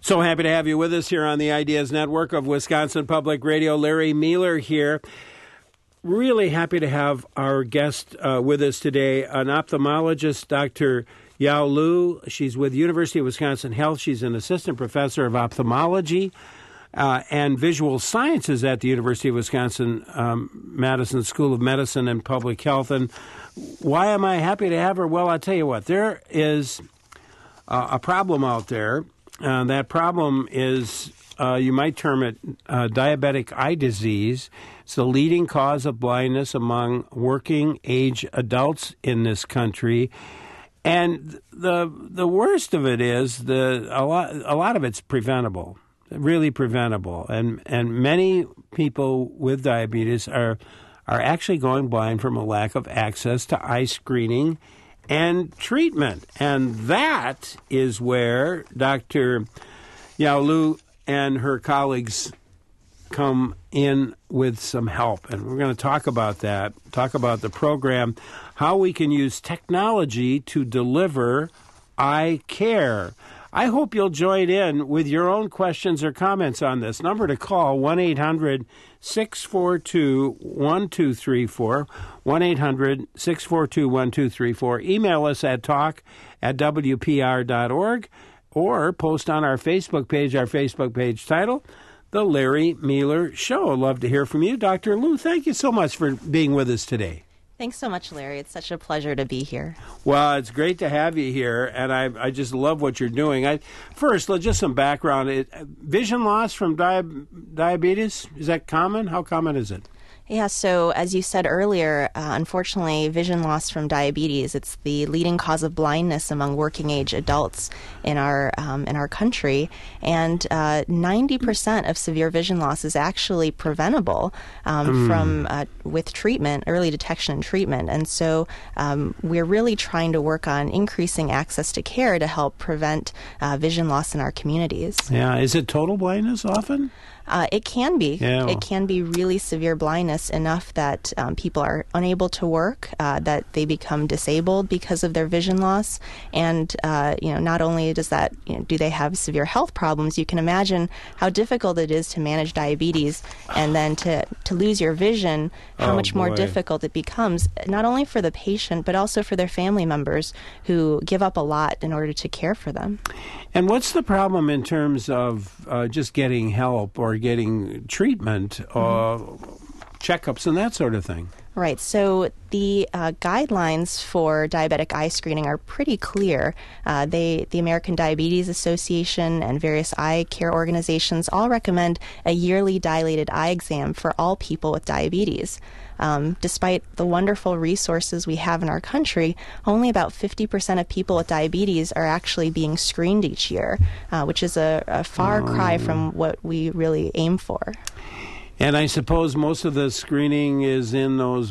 So happy to have you with us here on the Ideas Network of Wisconsin Public Radio. Larry Mueller here. Really happy to have our guest with us today, an ophthalmologist, Dr. Yao Liu. She's with University of Wisconsin Health. She's an assistant professor of ophthalmology and visual sciences at the University of Wisconsin Madison School of Medicine and Public Health. And why am I happy to have her? Well, I'll tell you what. There is a problem out there. That problem is, you might term it diabetic eye disease. It's the leading cause of blindness among working age adults in this country. And the worst of it is a lot of it's preventable, really preventable. And many people with diabetes are actually going blind from a lack of access to eye screening and treatment. And that is where Dr. Yao Liu and her colleagues come in with some help. And we're going to talk about that, talk about the program, how we can use technology to deliver eye care. I hope you'll join in with your own questions or comments on this. Number to call, 1-800-642-1234, 1-800-642-1234. Email us at talk@wpr.org or post on our Facebook page title, The Larry Mueller Show. I'd love to hear from you. Dr. Liu, thank you so much for being with us today. Thanks so much, Larry. It's such a pleasure to be here. Well, it's great to have you here, and I just love what you're doing. First, just some background. Vision loss from diabetes, is that common? How common is it? Yeah, so as you said earlier, unfortunately, vision loss from diabetes, it's the leading cause of blindness among working age adults in our country. And 90% of severe vision loss is actually preventable with treatment, early detection and treatment. And so we're really trying to work on increasing access to care to help prevent vision loss in our communities. Yeah, is it total blindness often? It can be. Yeah. It can be really severe blindness enough that people are unable to work, that they become disabled because of their vision loss. And, not only does that, do they have severe health problems, you can imagine how difficult it is to manage diabetes and then to lose your vision, how much more difficult it becomes, not only for the patient, but also for their family members who give up a lot in order to care for them. And what's the problem in terms of just getting help or getting treatment, checkups and that sort of thing? Right. So the guidelines for diabetic eye screening are pretty clear. The American Diabetes Association and various eye care organizations all recommend a yearly dilated eye exam for all people with diabetes. Despite the wonderful resources we have in our country, only about 50% of people with diabetes are actually being screened each year, which is a far cry from what we really aim for. And I suppose most of the screening is in those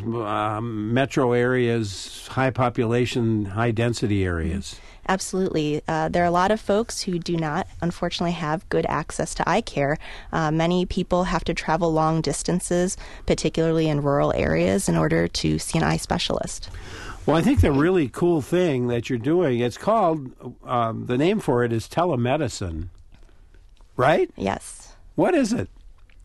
metro areas, high population, high density areas. Absolutely. There are a lot of folks who do not, unfortunately, have good access to eye care. Many people have to travel long distances, particularly in rural areas, in order to see an eye specialist. Well, I think the really cool thing that you're doing, it's called, the name for it is telemedicine, right? Yes. What is it?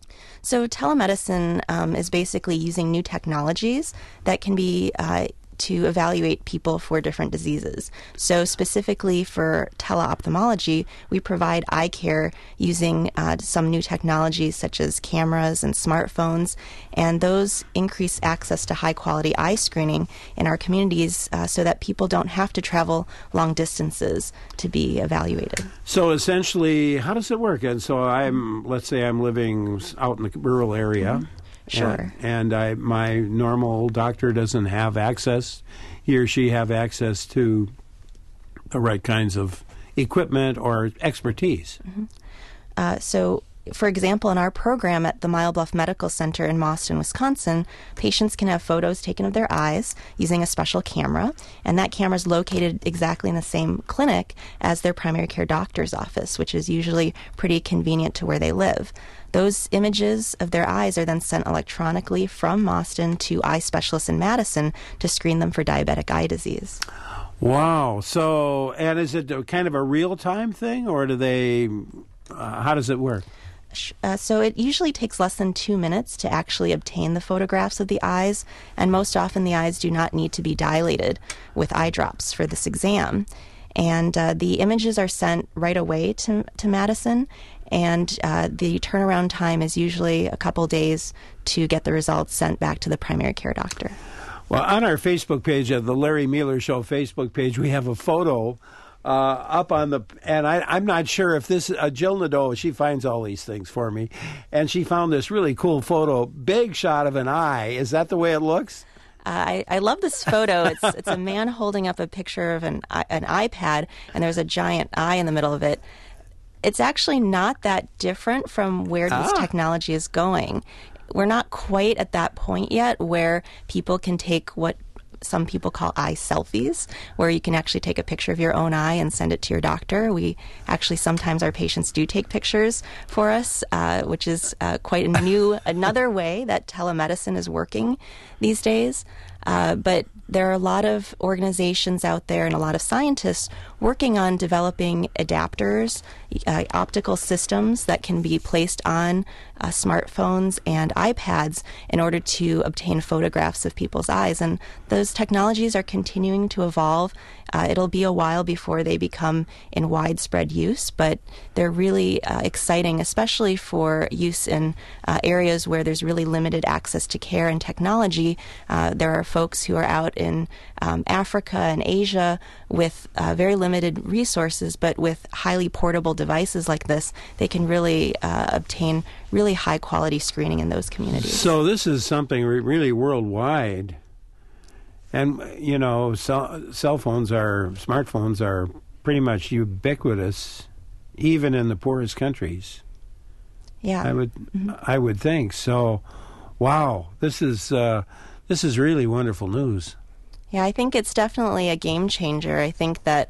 So telemedicine is basically using new technologies that can be to evaluate people for different diseases. So specifically for teleophthalmology, we provide eye care using some new technologies such as cameras and smartphones, and those increase access to high-quality eye screening in our communities so that people don't have to travel long distances to be evaluated. So essentially, how does it work? And so let's say I'm living out in the rural area. Mm-hmm. Sure. And my normal doctor doesn't have access. He or she have access to the right kinds of equipment or expertise. Mm-hmm. So For example, in our program at the Mile Bluff Medical Center in Mauston, Wisconsin, patients can have photos taken of their eyes using a special camera, and that camera is located exactly in the same clinic as their primary care doctor's office, which is usually pretty convenient to where they live. Those images of their eyes are then sent electronically from Mauston to eye specialists in Madison to screen them for diabetic eye disease. Wow. So, and is it kind of a real-time thing, or do they how does it work? So it usually takes less than 2 minutes to actually obtain the photographs of the eyes, and most often the eyes do not need to be dilated with eye drops for this exam. And the images are sent right away to Madison, and the turnaround time is usually a couple days to get the results sent back to the primary care doctor. Well, on our Facebook page, the Larry Meiler Show Facebook page, we have a photo up on the, and I'm not sure if this, Jill Nadeau, she finds all these things for me, and she found this really cool photo, big shot of an eye. Is that the way it looks? I love this photo. It's a man holding up a picture of an iPad, and there's a giant eye in the middle of it. It's actually not that different from where this technology is going. We're not quite at that point yet where people can take what some people call eye selfies, where you can actually take a picture of your own eye and send it to your doctor. We actually, sometimes our patients do take pictures for us, which is quite another way that telemedicine is working these days. But there are a lot of organizations out there and a lot of scientists working on developing adapters, optical systems that can be placed on smartphones and iPads in order to obtain photographs of people's eyes. And those technologies are continuing to evolve. It'll be a while before they become in widespread use, but they're really exciting, especially for use in areas where there's really limited access to care and technology. There are folks who are out in Africa and Asia with very limited resources, but with highly portable devices like this, they can really obtain really high quality screening in those communities. So this is something really worldwide. And, you know, smartphones are pretty much ubiquitous, even in the poorest countries. Yeah. I would think. So, wow, this is really wonderful news. Yeah, I think it's definitely a game changer. I think that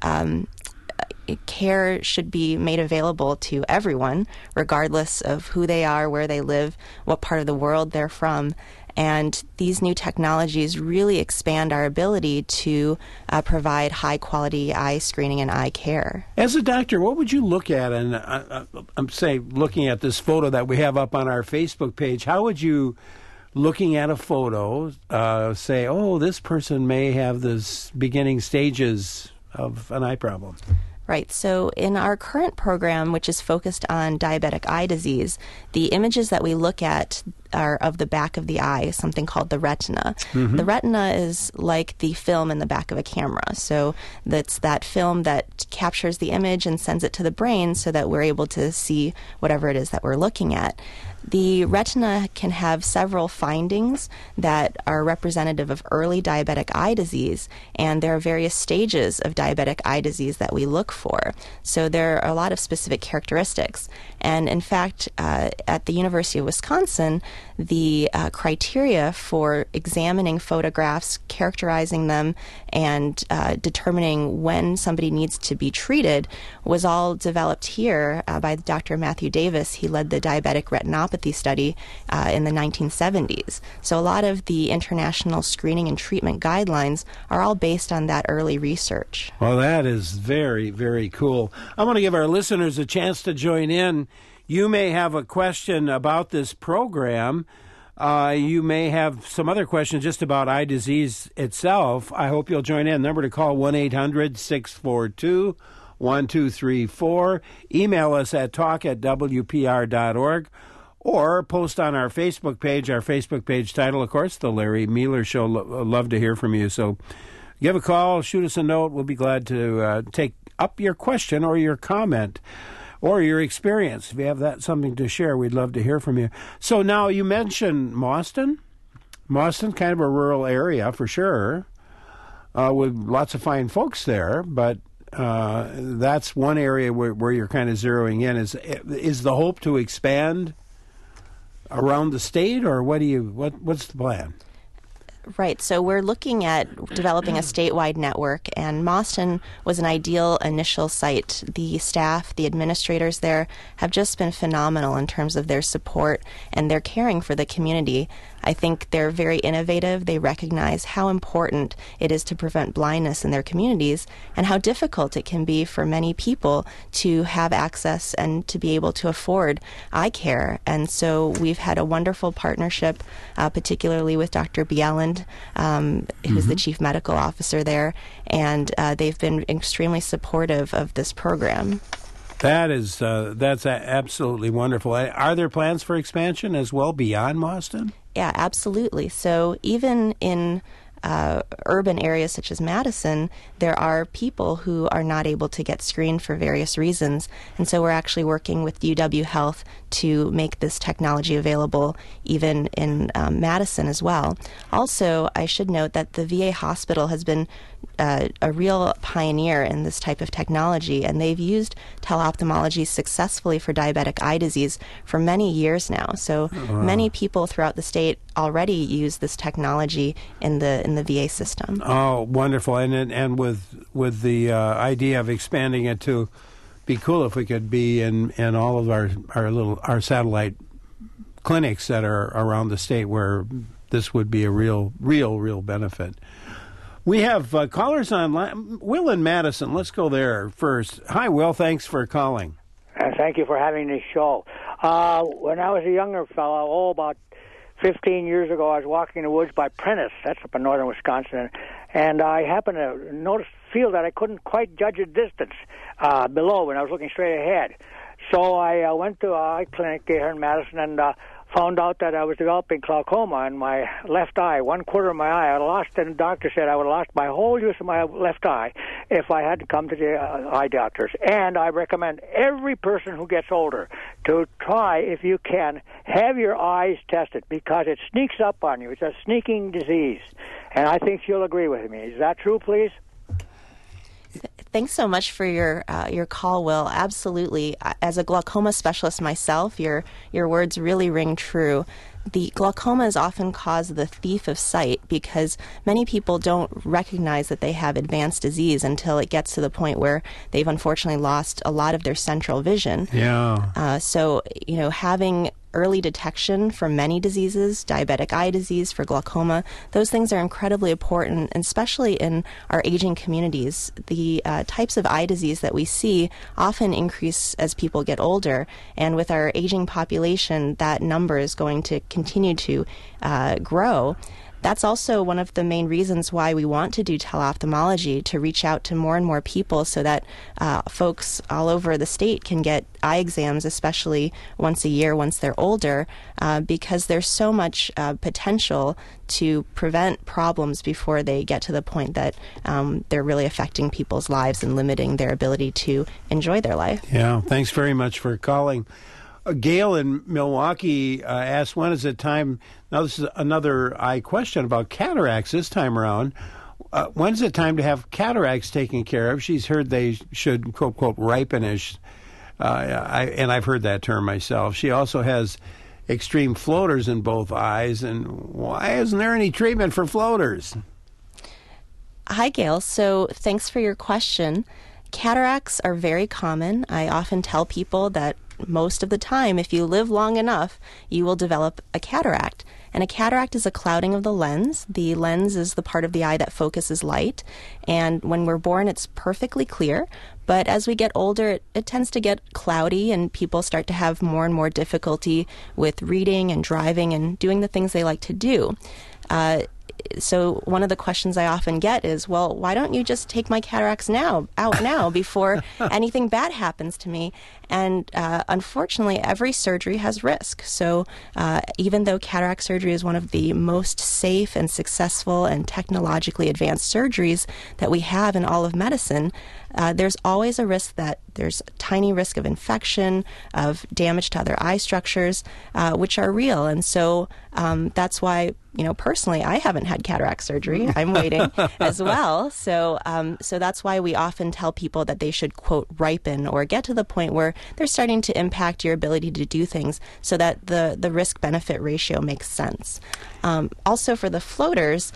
care should be made available to everyone, regardless of who they are, where they live, what part of the world they're from. And these new technologies really expand our ability to provide high-quality eye screening and eye care. As a doctor, what would you look at? And I'm looking at this photo that we have up on our Facebook page, how would you, looking at a photo, say, oh, this person may have this beginning stages of an eye problem? Right. So in our current program, which is focused on diabetic eye disease, the images that we look at are of the back of the eye, something called the retina. Mm-hmm. The retina is like the film in the back of a camera. So that's that film that captures the image and sends it to the brain so that we're able to see whatever it is that we're looking at. The retina can have several findings that are representative of early diabetic eye disease, and there are various stages of diabetic eye disease that we look for. So there are a lot of specific characteristics. And in fact, at the University of Wisconsin, the criteria for examining photographs, characterizing them, and determining when somebody needs to be treated was all developed here by Dr. Matthew Davis. He led the diabetic retinopathy study in the 1970s. So a lot of the international screening and treatment guidelines are all based on that early research. Well, that is very, very cool. I want to give our listeners a chance to join in. You may have a question about this program. You may have some other questions just about eye disease itself. I hope you'll join in. Number to call, 1-800-642-1234. Email us at talk@wpr.org. Or post on our Facebook page title, of course, The Larry Meiler Show. Love to hear from you. So give a call, shoot us a note. We'll be glad to take up your question or your comment or your experience. If you have something to share, we'd love to hear from you. So now you mentioned Mauston. Mauston, kind of a rural area for sure, with lots of fine folks there. But that's one area where you're kind of zeroing in. Is the hope to expand around the state, or what's the plan? Right. So we're looking at developing a statewide network, and Mauston was an ideal initial site. The staff, the administrators there have just been phenomenal in terms of their support and their caring for the community. I think they're very innovative. They recognize how important it is to prevent blindness in their communities and how difficult it can be for many people to have access and to be able to afford eye care. And so we've had a wonderful partnership, particularly with Dr. Bjelland, who's the chief medical officer there, and they've been extremely supportive of this program. That's absolutely wonderful. Are there plans for expansion as well beyond Mauston? Yeah, absolutely. So even in urban areas such as Madison, there are people who are not able to get screened for various reasons. And so we're actually working with UW Health to make this technology available even in Madison as well. Also, I should note that the VA hospital has been a real pioneer in this type of technology, and they've used teleophthalmology successfully for diabetic eye disease for many years now. So many people throughout the state already use this technology in the VA system. Oh, wonderful! And with the idea of expanding it to be cool if we could be in all of our satellite clinics that are around the state where this would be a real benefit. We have callers online. Will in Madison. Let's go there first. Hi, Will. Thanks for calling. Thank you for having this show. When I was a younger fellow, about 15 years ago, I was walking in the woods by Prentice. That's up in northern Wisconsin. And I happened to feel that I couldn't quite judge the distance below when I was looking straight ahead. So I went to an eye clinic here in Madison and found out that I was developing glaucoma in my left eye, 1/4 of my eye. And the doctor said I would have lost my whole use of my left eye if I had to come to the eye doctors. And I recommend every person who gets older to try, if you can, have your eyes tested because it sneaks up on you. It's a sneaking disease. And I think you'll agree with me. Is that true, please? Thanks so much for your call, Will. Absolutely. As a glaucoma specialist myself, your words really ring true. The glaucoma is often caused the thief of sight because many people don't recognize that they have advanced disease until it gets to the point where they've unfortunately lost a lot of their central vision. Yeah. So, having early detection for many diseases, diabetic eye disease, for glaucoma, those things are incredibly important, especially in our aging communities. The types of eye disease that we see often increase as people get older, and with our aging population, that number is going to continue to grow. That's also one of the main reasons why we want to do teleophthalmology, to reach out to more and more people so that folks all over the state can get eye exams, especially once a year once they're older, because there's so much potential to prevent problems before they get to the point that they're really affecting people's lives and limiting their ability to enjoy their life. Yeah, thanks very much for calling. Gail in Milwaukee asked, when is it time? Now, this is another eye question about cataracts this time around. When is it time to have cataracts taken care of? She's heard they should, quote, quote, ripenish. And I've heard that term myself. She also has extreme floaters in both eyes. And why isn't there any treatment for floaters? Hi, Gail. So thanks for your question. Cataracts are very common. I often tell people that most of the time, if you live long enough, you will develop a cataract. And a cataract is a clouding of the lens. The lens is the part of the eye that focuses light. And when we're born, it's perfectly clear. But as we get older, it tends to get cloudy, and people start to have more and more difficulty with reading and driving and doing the things they like to do. So one of the questions I often get is, well, why don't you just take my cataracts out now before anything bad happens to me? And unfortunately, every surgery has risk. So even though cataract surgery is one of the most safe and successful and technologically advanced surgeries that we have in all of medicine, there's always a risk that there's a tiny risk of infection, of damage to other eye structures, which are real. And so that's why, personally, I haven't had cataract surgery. I'm waiting as well. So that's why we often tell people that they should, quote, ripen or get to the point where they're starting to impact your ability to do things so that the risk-benefit ratio makes sense. Also for the floaters,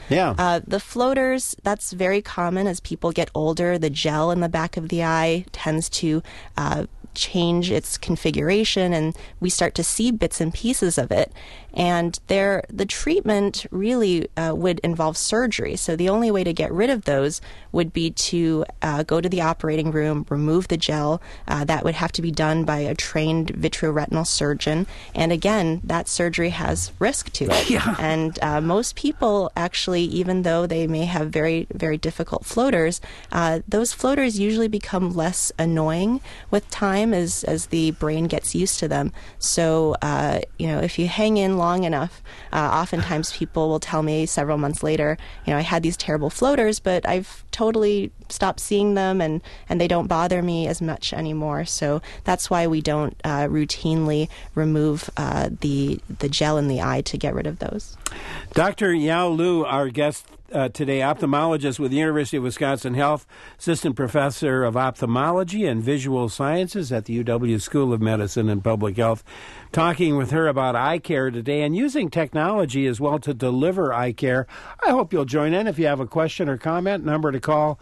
that's very common as people get older. The gel in the back of the eye tends to change its configuration, and we start to see bits and pieces of it. And the treatment really would involve surgery. So the only way to get rid of those would be to go to the operating room, remove the gel. That would have to be done by a trained vitreoretinal surgeon. And again, that surgery has risk to it. Yeah. And most people actually, even though they may have very, very difficult floaters, those floaters usually become less annoying with time as the brain gets used to them. So, if you hang in long enough, oftentimes people will tell me several months later, I had these terrible floaters, but I've totally stopped seeing them and they don't bother me as much anymore. So that's why we don't routinely remove the gel in the eye to get rid of those. Dr. Yao Liu, our guest today, ophthalmologist with the University of Wisconsin Health, assistant professor of ophthalmology and visual sciences at the UW School of Medicine and Public Health, talking with her about eye care today and using technology as well to deliver eye care. I hope you'll join in if you have a question or comment. Number to call,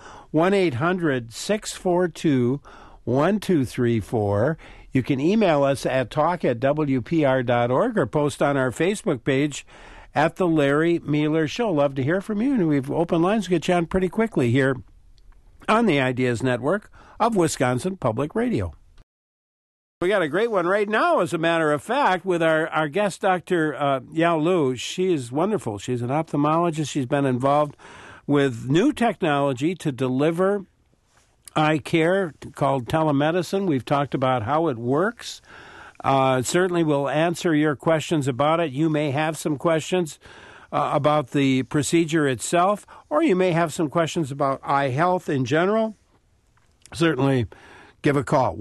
1-800-642-1234. You can email us at talk@wpr.org or post on our Facebook page at The Larry Meiler Show. Love to hear from you, and we've open lines to get you on pretty quickly here on the Ideas Network of Wisconsin Public Radio. We got a great one right now, as a matter of fact, with our guest, Dr. Yao Liu. She is wonderful. She's an ophthalmologist. She's been involved with new technology to deliver eye care called telemedicine. We've talked about how it works. Certainly we'll answer your questions about it. You may have some questions about the procedure itself, or you may have some questions about eye health in general. Certainly give a call,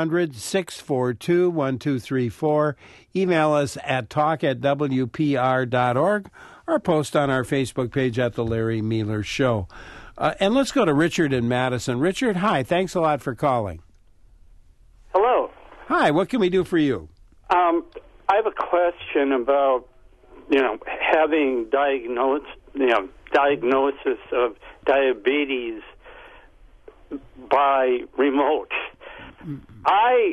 1-800-642-1234. Email us at talk@wpr.org or post on our Facebook page at The Larry Meiler Show. And let's go to Richard in Madison. Richard, hi. Thanks a lot for calling. Hello. Hi. What can we do for you? I have a question about, having diagnosis of diabetes by remote. I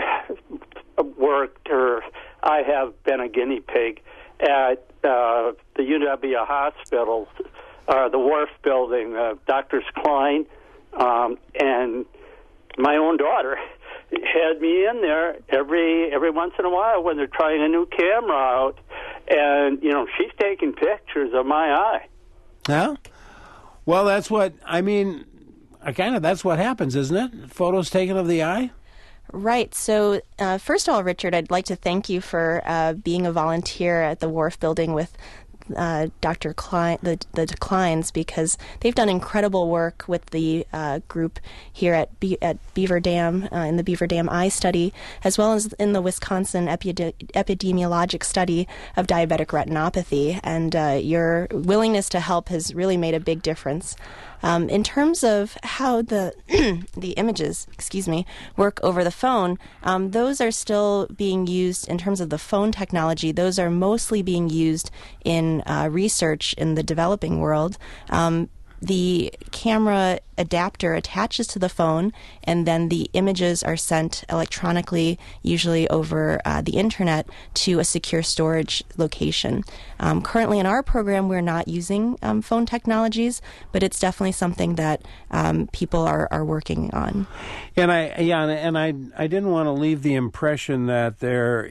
have been a guinea pig at the UW hospital, the Wharf building, Dr. Klein, and my own daughter had me in there every once in a while when they're trying a new camera out, and she's taking pictures of my eye. Yeah. Well, that's what that's what happens, isn't it? Photos taken of the eye. Right. So, first of all, Richard, I'd like to thank you for being a volunteer at the Wharf building with Dr. Klein, the Kleins, because they've done incredible work with the group here at Beaver Dam in the Beaver Dam Eye Study, as well as in the Wisconsin epidemiologic study of diabetic retinopathy. And your willingness to help has really made a big difference. In terms of how the images, work over the phone, those are still being used in terms of the phone technology. Those are mostly being used in research in the developing world. The camera adapter attaches to the phone, and then the images are sent electronically, usually over the internet, to a secure storage location. Currently in our program, we're not using phone technologies, but it's definitely something that people are working on. And I didn't want to leave the impression that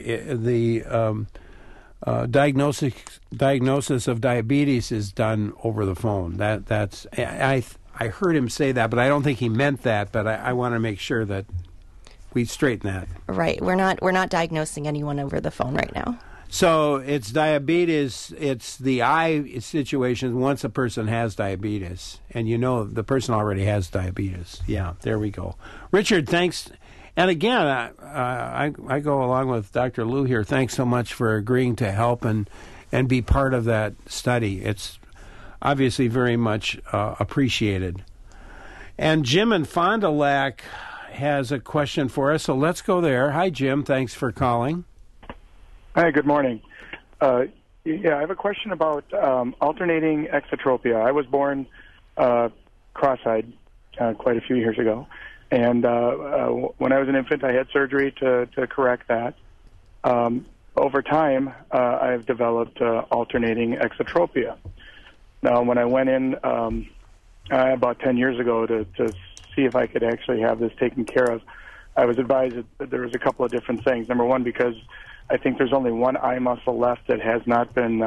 diagnosis of diabetes is done over the phone. I heard him say that, but I don't think he meant that. But I want to make sure that we straighten that. Right. We're not diagnosing anyone over the phone right now. So it's diabetes. It's the eye situation once a person has diabetes, and the person already has diabetes. Yeah, there we go. Richard, thanks. And again, I go along with Dr. Liu here. Thanks so much for agreeing to help and be part of that study. It's obviously very much appreciated. And Jim in Fond du Lac has a question for us, so let's go there. Hi, Jim. Thanks for calling. Hi, good morning. I have a question about alternating exotropia. I was born cross-eyed quite a few years ago. And when I was an infant, I had surgery to correct that. Over time, I've developed alternating exotropia. Now, when I went in about 10 years ago to see if I could actually have this taken care of, I was advised that there was a couple of different things. Number one, because I think there's only one eye muscle left that has not been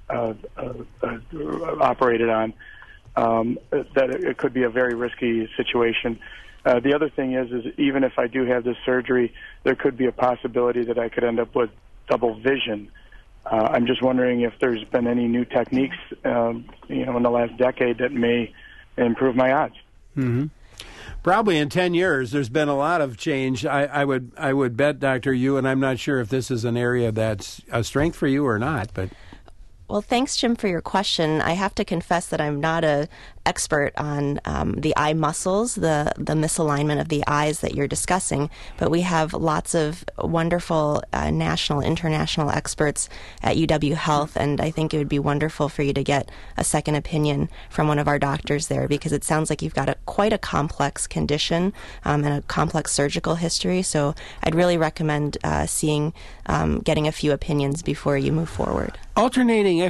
operated on, that it could be a very risky situation. The other thing is even if I do have this surgery, there could be a possibility that I could end up with double vision. I'm just wondering if there's been any new techniques, in the last decade that may improve my odds. Mm-hmm. Probably in 10 years, there's been a lot of change. I would bet, Dr. Yu, and I'm not sure if this is an area that's a strength for you or not, but... Well, thanks, Jim, for your question. I have to confess that I'm not an expert on the eye muscles, the misalignment of the eyes that you're discussing, but we have lots of wonderful national, international experts at UW Health, and I think it would be wonderful for you to get a second opinion from one of our doctors there, because it sounds like you've got quite a complex condition and a complex surgical history, so I'd really recommend getting a few opinions before you move forward. Alternating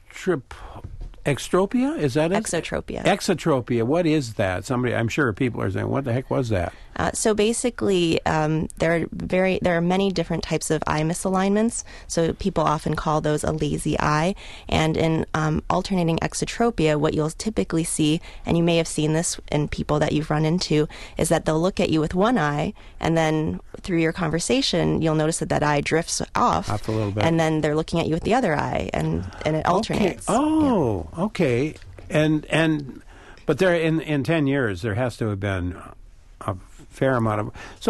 extropia? Is that it? Exotropia. Exotropia. What is that? I'm sure people are saying, what the heck was that? So basically, there are many different types of eye misalignments. So people often call those a lazy eye. And in alternating exotropia, what you'll typically see, and you may have seen this in people that you've run into, is that they'll look at you with one eye, and then through your conversation, you'll notice that eye drifts off a little bit, and then they're looking at you with the other eye, and it alternates. Okay. Oh, yeah. Okay. But there in 10 years, there has to have been a fair amount of... So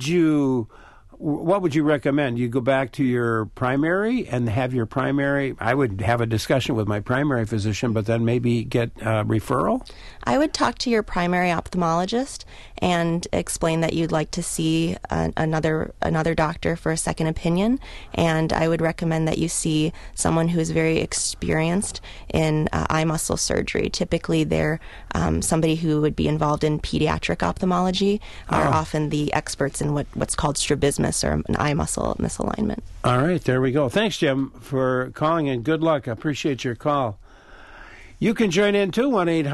what would you recommend? You go back to your primary and have your primary... I would have a discussion with my primary physician, but then maybe get a referral? I would talk to your primary ophthalmologist and explain that you'd like to see another doctor for a second opinion, and I would recommend that you see someone who is very experienced in eye muscle surgery. Typically, they're somebody who would be involved in pediatric ophthalmology are often the experts in what's called strabismus, or an eye muscle misalignment. All right, there we go. Thanks, Jim, for calling, and good luck. I appreciate your call. You can join in, too,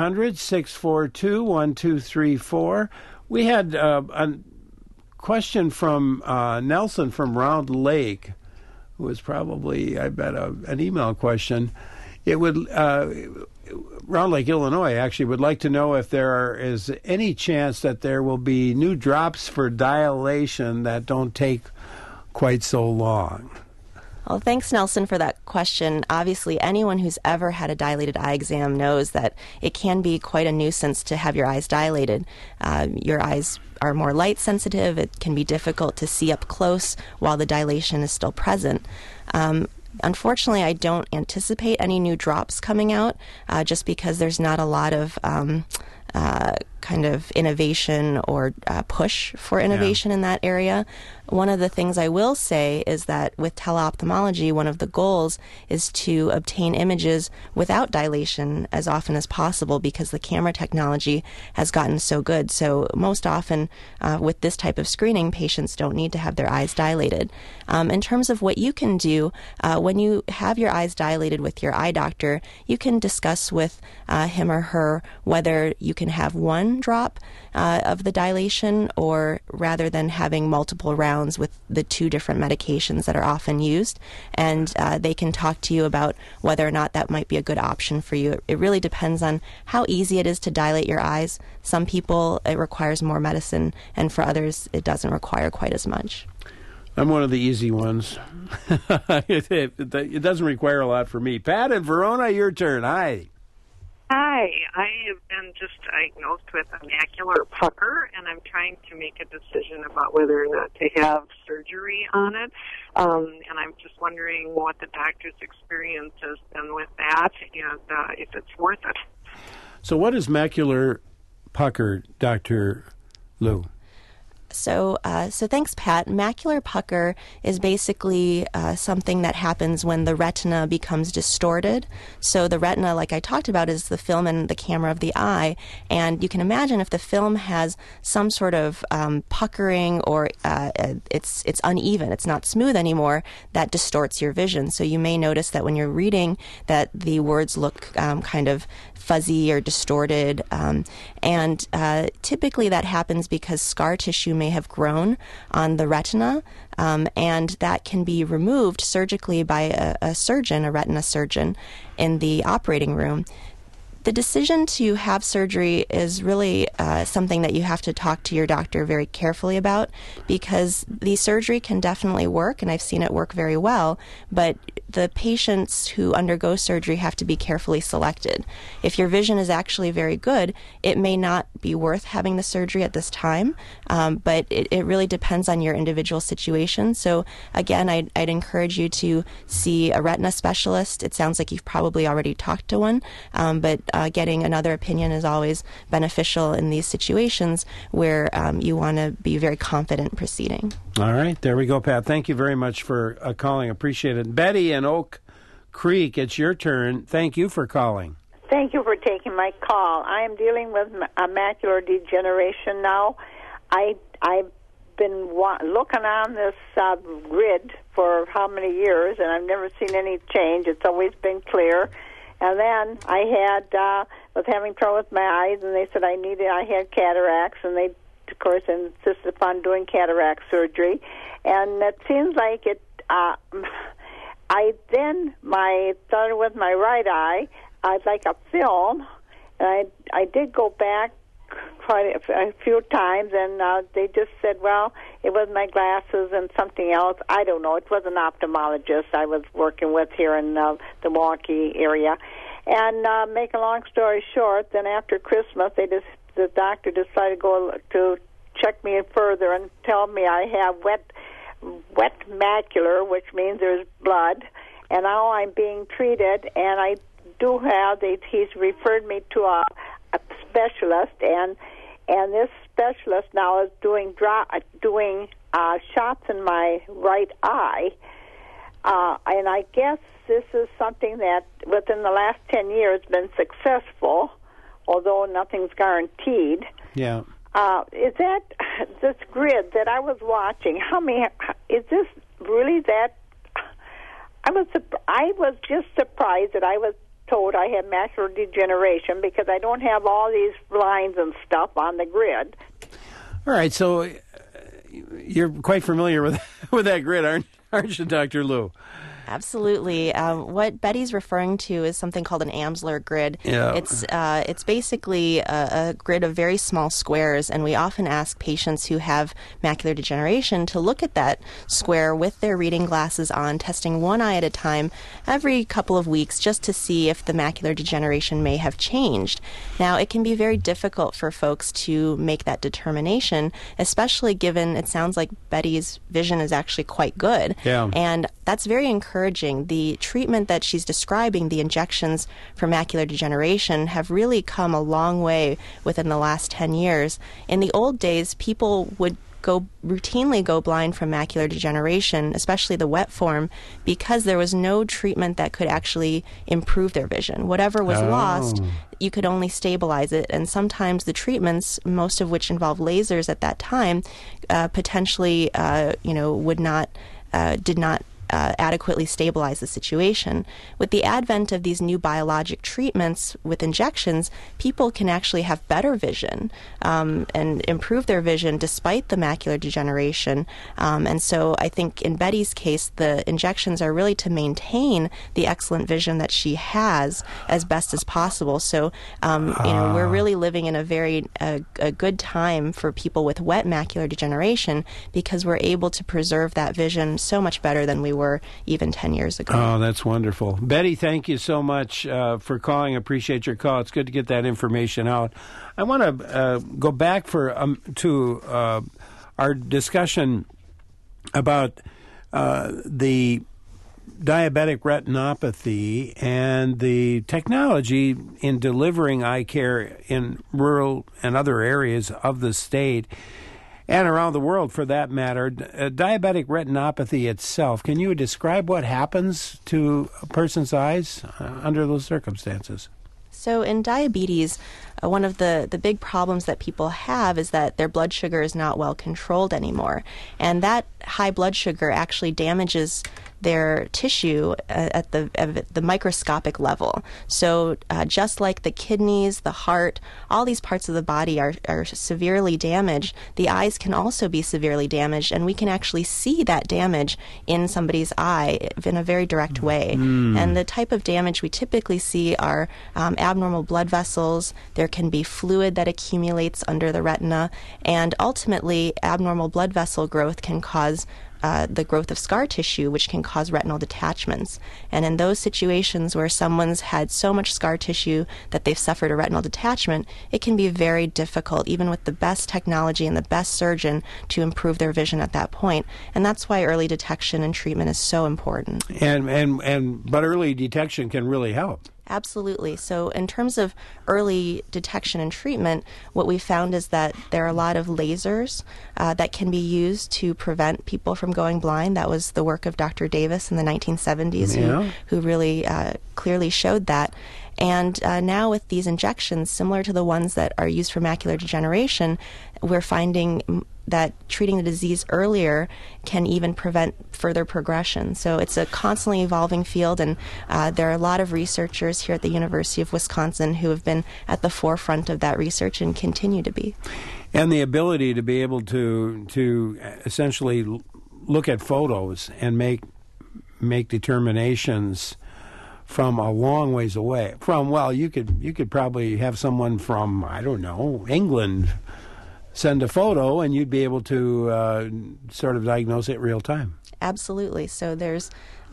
1-800-642-1234. We had a question from Nelson from Round Lake, who was probably, I bet, an email question. It would... Round Lake, Illinois, actually would like to know if there is any chance that there will be new drops for dilation that don't take quite so long. Well, thanks, Nelson, for that question. Obviously, anyone who's ever had a dilated eye exam knows that it can be quite a nuisance to have your eyes dilated. Your eyes are more light sensitive. It can be difficult to see up close while the dilation is still present. Unfortunately, I don't anticipate any new drops coming out just because there's not a lot of kind of innovation or push for innovation in that area. One of the things I will say is that with teleophthalmology, one of the goals is to obtain images without dilation as often as possible because the camera technology has gotten so good. So most often with this type of screening, patients don't need to have their eyes dilated. In terms of what you can do, when you have your eyes dilated with your eye doctor, you can discuss with him or her whether you can have one drop of the dilation, or rather than having multiple rounds with the two different medications that are often used, and they can talk to you about whether or not that might be a good option for you. It really depends on how easy it is to dilate your eyes. Some people, it requires more medicine, and for others, it doesn't require quite as much. I'm one of the easy ones. It doesn't require a lot for me. Pat in Verona, your turn. Hi. Hi, I have been just diagnosed with a macular pucker, and I'm trying to make a decision about whether or not to have surgery on it. And I'm just wondering what the doctor's experience has been with that, and if it's worth it. So what is macular pucker, Dr. Lou? So thanks, Pat. Macular pucker is basically something that happens when the retina becomes distorted. So the retina, like I talked about, is the film and the camera of the eye. And you can imagine if the film has some sort of puckering or it's uneven, it's not smooth anymore, that distorts your vision. So you may notice that when you're reading that the words look kind of fuzzy or distorted, and typically that happens because scar tissue may have grown on the retina, and that can be removed surgically by a surgeon, a retina surgeon, in the operating room. The decision to have surgery is really something that you have to talk to your doctor very carefully about, because the surgery can definitely work, and I've seen it work very well, but the patients who undergo surgery have to be carefully selected. If your vision is actually very good, it may not be worth having the surgery at this time, but it really depends on your individual situation. So again, I'd encourage you to see a retina specialist. It sounds like you've probably already talked to one, but getting another opinion is always beneficial in these situations where you want to be very confident proceeding. All right, there we go, Pat. Thank you very much for calling. Appreciate it. Betty in Oak Creek, it's your turn. Thank you for calling. Thank you for taking my call. I am dealing with macular degeneration now. I've been looking on this grid for how many years, and I've never seen any change. It's always been clear. And then I was having trouble with my eyes, and they said I had cataracts, and they, of course, insisted upon doing cataract surgery. And it seems like it. I started with my right eye. I'd like a film, and I did go back quite a few times, and they just said, well, it was my glasses and something else. I don't know. It was an ophthalmologist I was working with here in the Milwaukee area. And make a long story short, then after Christmas, the doctor decided to check me further and tell me I have wet macular, which means there's blood, and now I'm being treated, and I do have, he's referred me to a specialist, and this specialist now is doing shots in my right eye, and I guess this is something that within the last 10 years been successful, although nothing's guaranteed. Yeah. Is that this grid that I was watching? Is this really that? I was just surprised that I was told I had macular degeneration because I don't have all these lines and stuff on the grid. All right, so you're quite familiar with that grid, aren't you, Dr. Lou? Absolutely. What Betty's referring to is something called an Amsler grid. Yeah. It's basically a grid of very small squares, and we often ask patients who have macular degeneration to look at that square with their reading glasses on, testing one eye at a time every couple of weeks just to see if the macular degeneration may have changed. Now, it can be very difficult for folks to make that determination, especially given it sounds like Betty's vision is actually quite good. Yeah. And that's very encouraging. The treatment that she's describing, the injections for macular degeneration, have really come a long way within the last 10 years. In the old days, people would routinely go blind from macular degeneration, especially the wet form, because there was no treatment that could actually improve their vision. Whatever was lost, you could only stabilize it, and sometimes the treatments, most of which involve lasers at that time, potentially did not adequately stabilize the situation. With the advent of these new biologic treatments with injections, people can actually have better vision and improve their vision despite the macular degeneration. And so I think in Betty's case, the injections are really to maintain the excellent vision that she has as best as possible. So, we're really living in a good time for people with wet macular degeneration because we're able to preserve that vision so much better than we were even 10 years ago. Oh, that's wonderful. Betty, thank you so much for calling. Appreciate your call. It's good to get that information out. I want to go back to our discussion about the diabetic retinopathy and the technology in delivering eye care in rural and other areas of the state. and around the world for that matter. Diabetic retinopathy itself, can you describe what happens to a person's eyes under those circumstances? So in diabetes, one of the big problems that people have is that their blood sugar is not well controlled anymore. And that high blood sugar actually damages their tissue at the microscopic level. So just like the kidneys, the heart, all these parts of the body are severely damaged, the eyes can also be severely damaged, and we can actually see that damage in somebody's eye in a very direct way. And the type of damage we typically see are abnormal blood vessels. There can be fluid that accumulates under the retina, and ultimately abnormal blood vessel growth can cause the growth of scar tissue, which can cause retinal detachments. And in those situations where someone's had so much scar tissue that they've suffered a retinal detachment, it can be very difficult, even with the best technology and the best surgeon, to improve their vision at that point. And that's why early detection and treatment is so important. But early detection can really help. Absolutely. So in terms of early detection and treatment, what we found is that there are a lot of lasers that can be used to prevent people from going blind. That was the work of Dr. Davis in the 1970s, who really clearly showed that. And now with these injections, similar to the ones that are used for macular degeneration, we're finding that treating the disease earlier can even prevent further progression. So it's a constantly evolving field, and there are a lot of researchers here at the University of Wisconsin who have been at the forefront of that research and continue to be. And the ability to be able to essentially look at photos and make determinations from a long ways away. You could probably have someone from, I don't know, England send a photo, and you'd be able to sort of diagnose it real time. Absolutely. So there's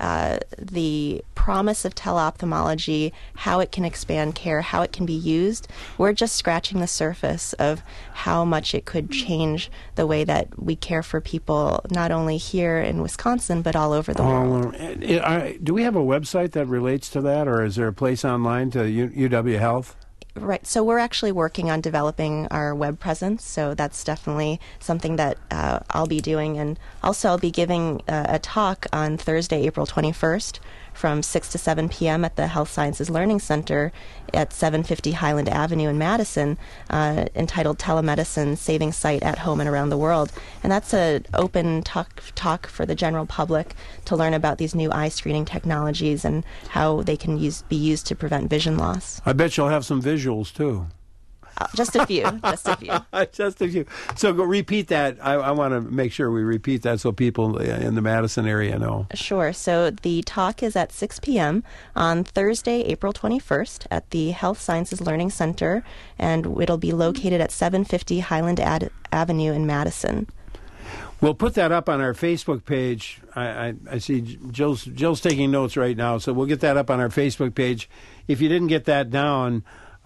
the promise of teleophthalmology, how it can expand care, how it can be used. We're just scratching the surface of how much it could change the way that we care for people, not only here in Wisconsin, but all over the world. Do we have a website that relates to that, or is there a place online to UW Health? Right. So we're actually working on developing our web presence. So that's definitely something that I'll be doing. And also I'll be giving a talk on Thursday, April 21st from 6 to 7 p.m. at the Health Sciences Learning Center at 750 Highland Avenue in Madison, entitled Telemedicine, Saving Sight at Home and Around the World. And that's an open talk for the general public to learn about these new eye screening technologies and how they can be used to prevent vision loss. I bet you'll have some visuals, too. Just a few. Just a few. Just a few. So go repeat that. I want to make sure we repeat that so people in the Madison area know. Sure. So the talk is at 6 p.m. on Thursday, April 21st at the Health Sciences Learning Center, and it'll be located at 750 Highland Avenue in Madison. We'll put that up on our Facebook page. I see Jill's taking notes right now, so we'll get that up on our Facebook page. If you didn't get that down,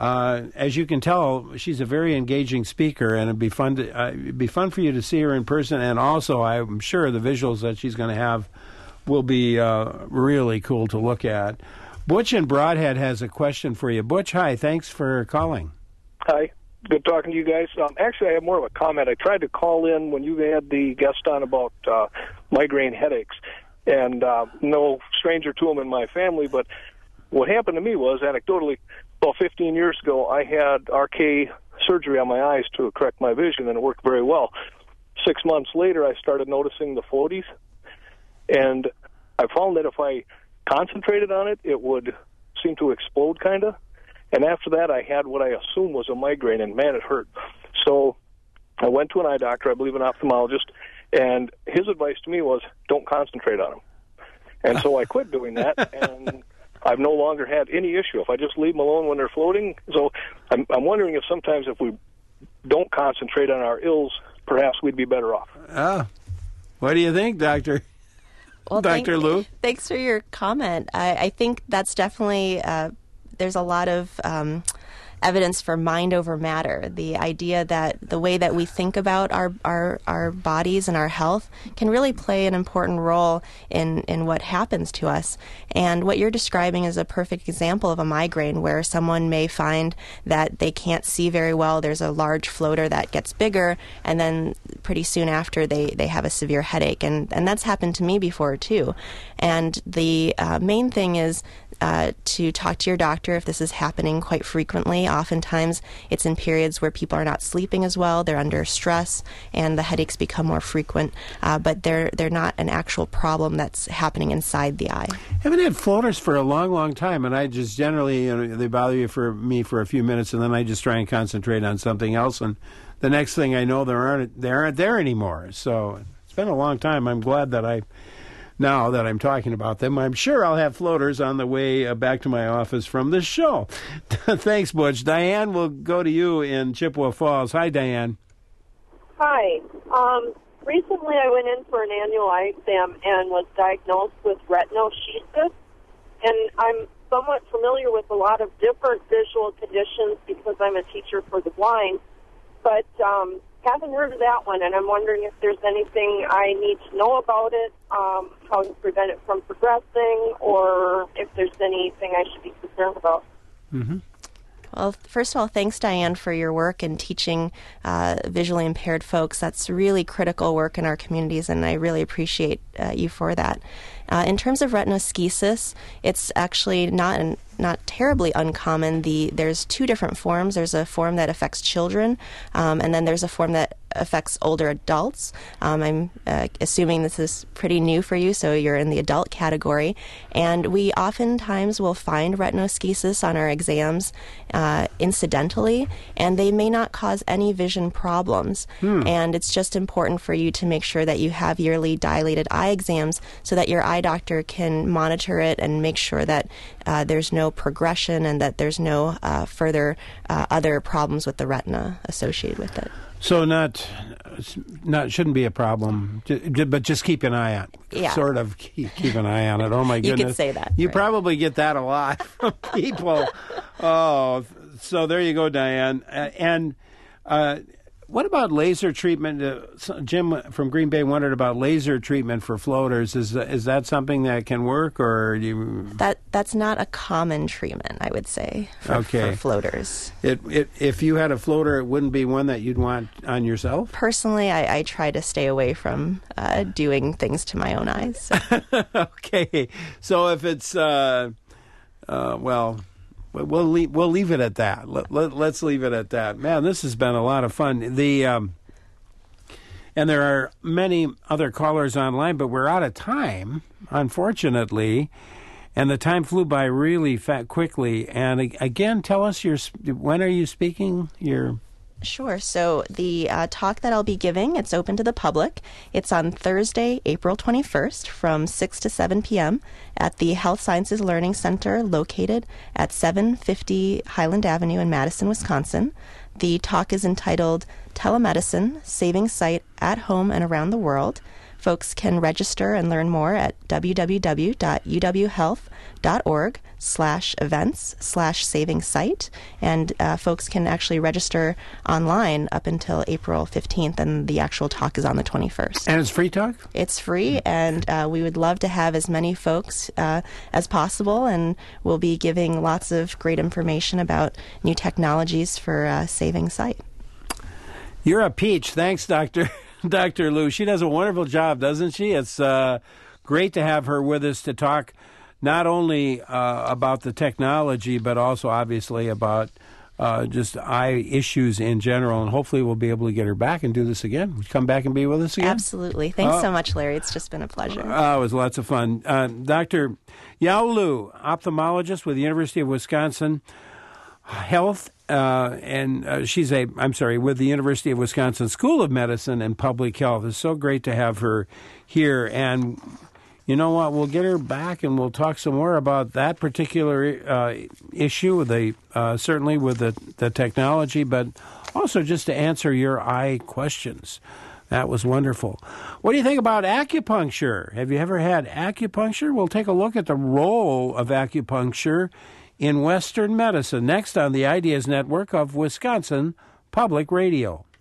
as you can tell, she's a very engaging speaker, and it'd be fun for you to see her in person. And also, I'm sure the visuals that she's going to have will be really cool to look at. Butch in Broadhead has a question for you. Butch, hi. Thanks for calling. Hi. Good talking to you guys. Actually, I have more of a comment. I tried to call in when you had the guest on about migraine headaches, and no stranger to them in my family, but what happened to me was, anecdotally, about 15 years ago, I had RK surgery on my eyes to correct my vision, and it worked very well. 6 months later, I started noticing the floaties, and I found that if I concentrated on it, it would seem to explode, kind of. And after that, I had what I assumed was a migraine, and man, it hurt. So I went to an eye doctor, I believe an ophthalmologist, and his advice to me was, don't concentrate on them. And so I quit doing that, and I've no longer had any issue if I just leave them alone when they're floating. So I'm wondering if sometimes if we don't concentrate on our ills, perhaps we'd be better off. What do you think, Doctor? Well, Dr. Lou? Thanks for your comment. I think that's definitely, there's a lot of evidence for mind over matter, the idea that the way that we think about our bodies and our health can really play an important role in what happens to us. And what you're describing is a perfect example of a migraine where someone may find that they can't see very well. There's a large floater that gets bigger, and then pretty soon after they have a severe headache. And that's happened to me before too. And the main thing is to talk to your doctor if this is happening quite frequently. Oftentimes it's in periods where people are not sleeping as well, they're under stress, and the headaches become more frequent, but they're not an actual problem that's happening inside the eye. I haven't had floaters for a long, long time, and I just generally, they bother me for a few minutes, and then I just try and concentrate on something else, and the next thing I know, they aren't there anymore. So it's been a long time. I'm glad that now that I'm talking about them, I'm sure I'll have floaters on the way back to my office from this show. Thanks, Butch. Diane, we'll go to you in Chippewa Falls. Hi, Diane. Hi. Recently I went in for an annual eye exam and was diagnosed with retinoschisis, and I'm somewhat familiar with a lot of different visual conditions because I'm a teacher for the blind, but haven't heard of that one, and I'm wondering if there's anything I need to know about it, how to prevent it from progressing, or if there's anything I should be concerned about. Mm-hmm. Well, first of all, thanks, Diane, for your work in teaching visually impaired folks. That's really critical work in our communities, and I really appreciate you for that. In terms of retinoschisis, it's actually not terribly uncommon. There's two different forms. There's a form that affects children, and then there's a form that affects older adults. I'm assuming this is pretty new for you, so you're in the adult category. And we oftentimes will find retinoschisis on our exams incidentally, and they may not cause any vision problems. And it's just important for you to make sure that you have yearly dilated eye exams so that your eye doctor can monitor it and make sure that there's no progression and that there's no further other problems with the retina associated with it. So not shouldn't be a problem, but just keep an eye on it. Yeah. Sort of keep an eye on it. Oh, my goodness. You could say that. You right. probably get that a lot from people. Oh, so there you go, Diane. And what about laser treatment? Jim from Green Bay wondered about laser treatment for floaters. Is that something that can work, or that's not a common treatment, I would say, for floaters. If you had a floater, it wouldn't be one that you'd want on yourself? Personally, I try to stay away from doing things to my own eyes. So. Okay, so if it's We'll leave it at that. Let's leave it at that. Man, this has been a lot of fun. And there are many other callers online, but we're out of time, unfortunately. And the time flew by really quickly. And again, tell us when are you speaking? Sure. So the talk that I'll be giving, it's open to the public. It's on Thursday, April 21st from 6 to 7 p.m. at the Health Sciences Learning Center located at 750 Highland Avenue in Madison, Wisconsin. The talk is entitled Telemedicine, Saving Sight at Home and Around the World. Folks can register and learn more at www.uwhealth.org/events/saving sight. And folks can actually register online up until April 15th, and the actual talk is on the 21st. And it's free talk? It's free, and we would love to have as many folks as possible, and we'll be giving lots of great information about new technologies for saving sight. You're a peach. Thanks, Dr. Lou. She does a wonderful job, doesn't she? It's great to have her with us to talk not only about the technology, but also obviously about just eye issues in general. And hopefully we'll be able to get her back and do this again. Would you come back and be with us again? Absolutely. Thanks so much, Larry. It's just been a pleasure. It was lots of fun. Dr. Yao Lu, ophthalmologist with the University of Wisconsin Health, and she's with the University of Wisconsin School of Medicine and Public Health. It's so great to have her here. And you know what? We'll get her back and we'll talk some more about that particular issue, certainly with the technology, but also just to answer your eye questions. That was wonderful. What do you think about acupuncture? Have you ever had acupuncture? We'll take a look at the role of acupuncture in Western medicine, next on the Ideas Network of Wisconsin Public Radio.